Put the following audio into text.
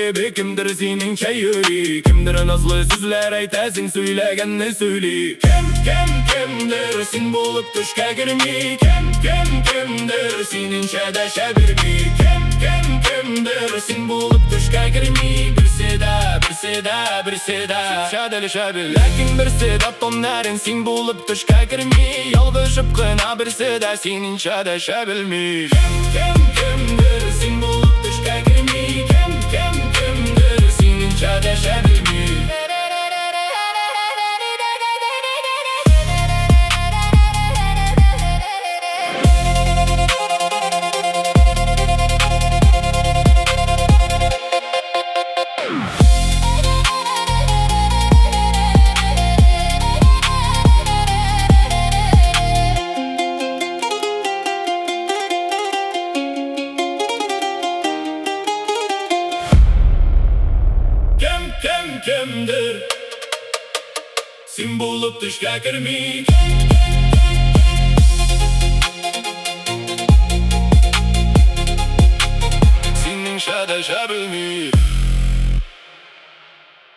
gibi kimdir seninçe yürü? Kimdir nazlı sözler aytasın söylegenini söyle. Kimdir sen bulup düşke girmi? Kimdir seninçe deşe birmi? Kimdir sen bulup düşke girmi? Birisi de şadelişebil. Lakin birisi de tonların sen bulup düşke girmi? Yalvışıp kına birisi de seninçe deşebilmi? Kimdir sen bulup düşke girmi? Kimdir seninçe deşebilmi? Kimdir sen bulup düşke girmi? Senin şadeşebilmi?